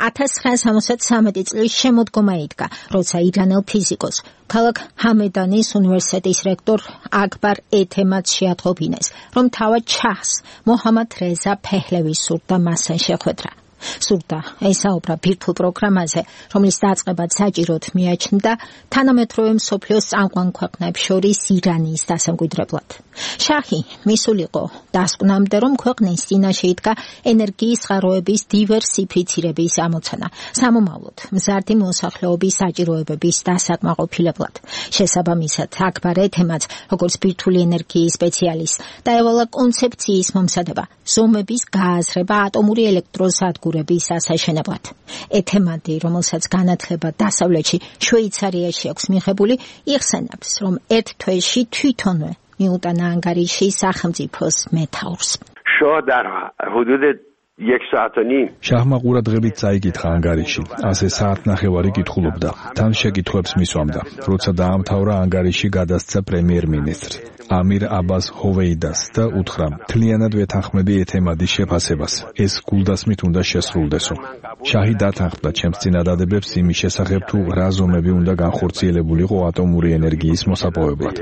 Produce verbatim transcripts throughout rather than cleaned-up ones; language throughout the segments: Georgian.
ათას ცხრაასორმოცდათვრამეტი წლის შემოდგომა იდგა, როცა ირანელ ფიზიკოს ქალაქ ჰამედანის უნივერსიტეტის რექტორ აკბარ ეთემად შეატყობინეს, რომ თავად შაჰს მოჰამად რეზა ფეჰლევის სურდა მასთან შეხვედრა. სურდა ესაუბრა ბირთვულ პროგრამაზე, რომლის დაწყებაც საჭიროდ მიაჩნდა თანამედროვე მსოფლიოს წამყვან ქვეყნებს შორის ირანის დასამკვიდრებლად. შაჰი მისულიყო დასკვნამდე, რომ ქვეყნის წინაშე იდგა ენერგიის წყაროების დივერსიფიცირების ამოცანა, სამომავლოდ მზარდი მოსახლეობის საჭიროებების დასაკმაყოფილებლად. შესაბამისად, აკბარ ეთემაც, როგორც ბირთვული ენერგიის სპეციალისტი, დაევალა კონცეფციის მომზადება, ზომების გააზრება ატომური ელექტროსადგურების ასაშენებლად. ეთემადი, რომელსაც განათლება დასავლეთში შვეიცარიაში აქვს მიღებული, იხსენებს, რომ ერთ თვეში თვითონვე მიუტანა ანგარიში სახელმწიფოს მეთაურს. شاه در حدود یک ساعت و نیم შაჰმა ყურადღებით წაიკითხა ანგარიში, ასე საათნახევარი კითხულობდა, თან შეკითხვებს მისვამდა. როცა დაამთავრა ანგარიში, გადასცა პრემიერ-მინისტრ ამირ აბას ჰოვეიდას და უთხრა, მთლიანად ვეთანხმები ეთემადის შეფასებას, ეს გულდასმით უნდა შესრულდესო. შაჰი დათანხმდა ჩემს წინადადებებს იმის შესახებ, თუ რა ზომები უნდა განხორციელებულიყო ატომური ენერგიის მოსაპოვებლად.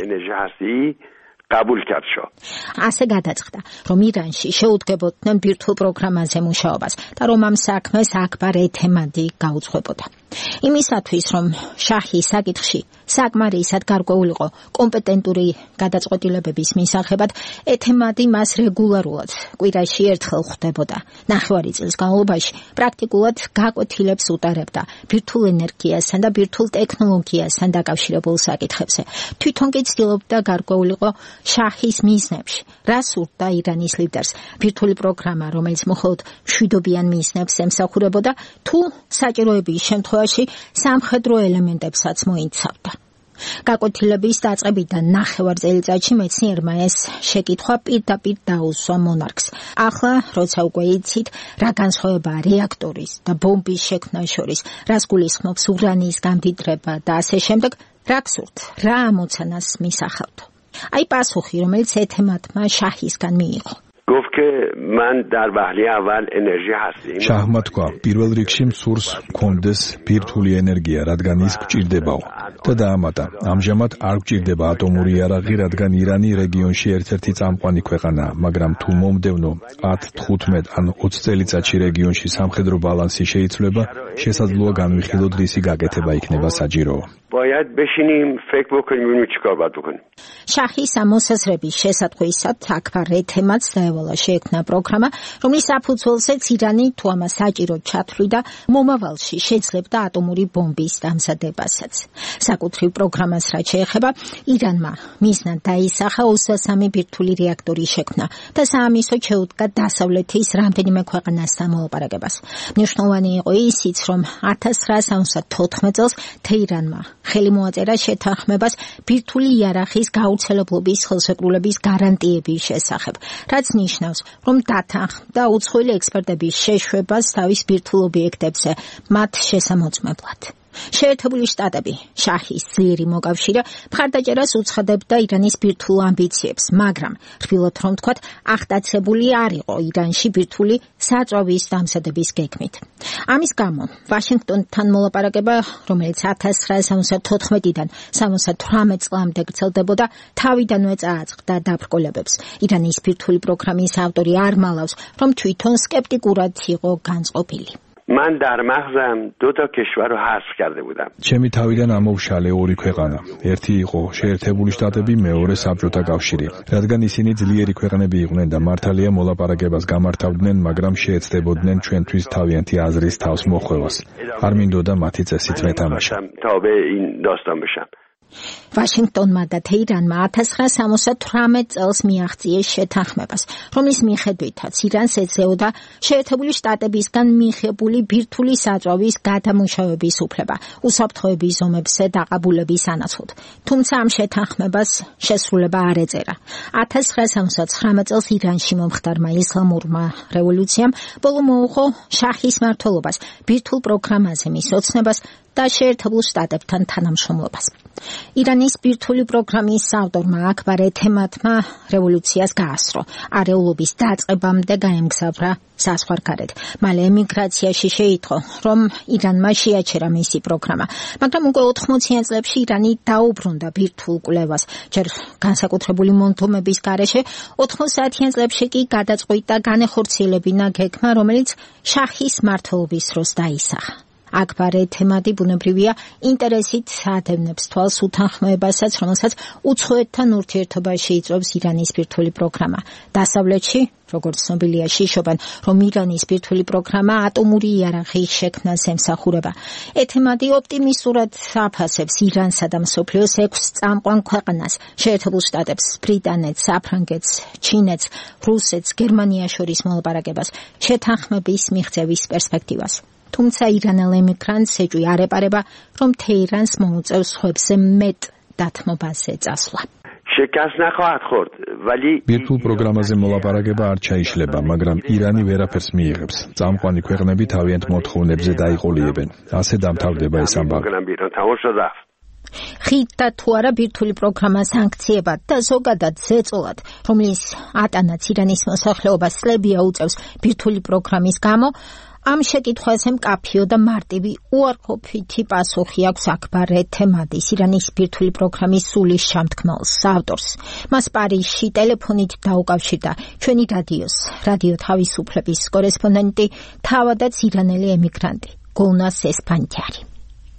قبول کرد شو. ასე გადაწყდა, რომ ირანში შეუდგებოდნენ ბირთვულ პროგრამაზე მუშაობას და რომ ამ საქმეს აკბარ ეთემადი გაუძღვებოდა. იმისათვის, რომ შაჰის საკითხში საკმარისად გარკვეულიყო კომპეტენტური გადაწყვეტილებების მისაღებად, ეთემადი მას რეგულარულად კვირაში ერთხელ ხვდებოდა. ნახევარი წლის განმავლობაში პრაქტიკულად გაკვეთილებს უტარებდა ბირთვულ ენერგიასთან და ბირთვულ ტექნოლოგიასთან დაკავშირებულ საკითხებზე. თვითონ კი ცდილობდა გარკვეულიყო შაჰის მიზნებში, რა სურდა ირანის ლიდერს, ბირთვული პროგრამა, რომელიც მხოლოდ მშვიდობიან მიზნებს ემსახურებოდა, თუ საჭიროების შემთხვევაში სამხედრო ელემენტებსაც მოიცავდა. გაკვეთილების დაწყებიდან ნახევარ წელიწადში მეცნიერმა ეს შეკითხვა პირდაპირ დაუსვა მონარქს. ახლა, როცა უკვე იცით, რა განსხვავებაა რეაქტორის და ბომბის შექმნას შორის, რას გულისხმობს ურანის გამდიდრება და ასე შემდეგ, რა გსურთ, რა ამოცანას მისახავთ? აი პასუხი, რომელიც ეთემადმა შაჰისგან მიიღო. گفت که من در وهله اول انرژی هستیم. შაჰმა თქვა, პირველ რიგში მსურს მქონდეს ბირთვული ენერგია, რადგან ის გჭირდებაო. და დაამატა, ამჟამად არ გჭირდება ატომური იარაღი, რადგან ირანი რეგიონში ერთ-ერთი წამყვანი ქვეყანაა, მაგრამ თუ მომდევნო ათ, თხუთმეტ ან ოცი წელიწადში რეგიონში სამხედრო ბალანსი შეიცვლება, შესაძლოა განვიხილოთ, რისი გაკეთება იქნება საჭიროა. باید بشینیم فکر بکنیم ببینیم چیکار باید بکنیم. შაჰის ამოსაზრების შესატყვისად აკბარ ეთემადს დაევალა შეექმნა პროგრამა, რომლის საფუძველზეც ირანი თუ ამას საჭიროდ ჩათვლიდა, მომავალში შეძლებდა ატომური ბომბის დამზადებასაც. საკუთრივ პროგრამას რაც შეეხება, ირანმა მიზნად დაისახა ოცდასამი ბირთვული რეაქტორის შექმნა და საამისოდ შეუდგა დასავლეთის რამდენიმე ქვეყანასთან მოლაპარაკებას. მნიშვნელოვანი იყო ისიც, რომ ათას ცხრაასორმოცდათოთხმეტ წელს თეირანმა ხელი მოაწერა შეთანხმებას ბირთვული იარაღის გავრცელებლობის ხელშეკრულების გარანტიების შესახებ, რაც ნიშნავს, რომ დათანხმდა უცხოელი ექსპერტების შეშვებას თავის ბირთვულ ობიექტებზე მათ შესამოწმებლად. შეერთებული შტატები, შაჰის ძლიერი მოკავშირე, მხარდაჭერას უცხადებდა ირანის ბირთვულ ამბიციებს, მაგრამ რბილად რომ ვთქვათ, აღტაცებული არ იყო ირანში ბირთვული საწვავის დამზადების გეგმით. ამის გამო, ვაშინგტონთან მოლაპარაკება, რომელიც ათას ცხრაასორმოცდათოთხმეტიდან სამოცდათვრამეტ წლამდე გრძელდებოდა, თავიდანვე წააწყდა დაბრკოლებებს. ირანის ბირთვული პროგრამის ავტორი არ მალავს, რომ თვითონ სკეპტიკურად იყო განწყობილი. من در مغزم دو تا کشور رو حذف کرده بودم. ჩემი თავიდან ამოვშალე ორი ქვეყანა. ერთი იყო შეერთებული შტატები, მეორე საბჭოთა კავშირი. რადგან ისინი ძლიერი ქვეყნები იყვნენ და მართალია მოლაპარაკებას გამართავდნენ, მაგრამ შეეცდებოდნენ ჩვენთვის თავიანთი აზრის თავს მოხვევას. არ მინდოდა მათი წესით მეთამაშა. تابع این داستان بشم. ვაშინგტონმა და თეირანმა ათას ცხრაასორმოცდათვრამეტ წელს მიაღწიეს შეთანხმებას, რომლის მიხედვითაც ირანს ეძლეოდა შეერთებული შტატებისგან მიღებული ბირთვული საწვავის გადამუშავების უფლება, უსაფრთხოების ზომებზე დაყაბულების ანაცვლოდ. თუმცა ამ შეთანხმებას შესრულება არ ეწერა. ათას ცხრაასორმოცდათვრამეტ წელს ირანში მომხდარმა ისლამურმა რევოლუციამ ბოლო მოუხო შაჰის მმართველობას, ბირთვულ პროგრამაზე მის ოცნებას და შეერთებულ შტატებთან თანამშრომლობას. ირანის ბირთვული პროგრამის ავტორმა აქბარ ეთემატმა რევოლუციას გაასწრო. არეულობის დაწყებამდე გაემგზავრა საზღვარგარეთ. მალე ემიგრაციაში შეიტყო, რომ ირანმა შეაჩერა მისი პროგრამა, მაგრამ უკვე ოთხმოციან წლებში ირანი დაუბრუნდა ბირთვულ კვლევას. ჯერ განსაკუთრებული მონდომების გარეშე ოთხმოციან წლებში კი გადაწყვიტა განეხორციელებინა გეგმა, რომელიც შაჰის მმართველობის დროს დაისახა. აქბარ ეთემატი ბუნებრივია ინტერესით ადევნებს თვალს უთანხმოებასაც, რომელსაც უცხოეთთან ურთიერთობაში იწვევს ირანის ბირთვული პროგრამა. დასავლეთში, როგორც ცნობილია, შიშობენ, რომ ირანის ბირთვული პროგრამა ატომური იარაღის შექმნას ემსახურება. ეთემატი ოპტიმისტურად აფასებს ირანსა და მსოფლიოს ექვს წამყვან ქვეყანას, შეერთებულ შტატებს, ბრიტანეთს, საფრანგეთს, ჩინეთს, რუსეთს, გერმანიას შორის მოლაპარაკებას, შეთანხმების მიღწევის პერსპექტივას. თუმცა ირანელ ემიგრანტს ეჭვი არ ეპარება, რომ თეირანს მოუწევს სხვებზე მეტ დათმობაზე წასვლა. شکست نخواهد خورد ولی ბირთვულ პროგრამაზე მოლაპარაკება არ ჩაიშლება, მაგრამ ირანი ვერაფერს მიიღებს. წამყვანი ქვეყნები თავიანთ მოთხოვნებზე დაიყოლიებენ. ასე დამთავრდება ეს ამბავი. ხით და თუ არა ბირთვული პროგრამა სანქციებად და ზოგადად ზეწოლად, რომლის ატანაც ირანის მოსახლეობას წლებია უწევს ბირთვული პროგრამის გამო, ამ შეკითხვაზე მკაფიო და მარტივი უარყოფითი პასუხი აქვს აქბარ ეთემატის, ირანის ბირთვული პროგრამის სულის შამთქმელს, ავტორს. მას პარიზში ტელეფონით დაუკავშირდა ჩვენი რადიოს, რადიო თავისუფლების კორესპონდენტი, თავადაც ირანელი ემიგრანტი, გულნას ესფანჯარი.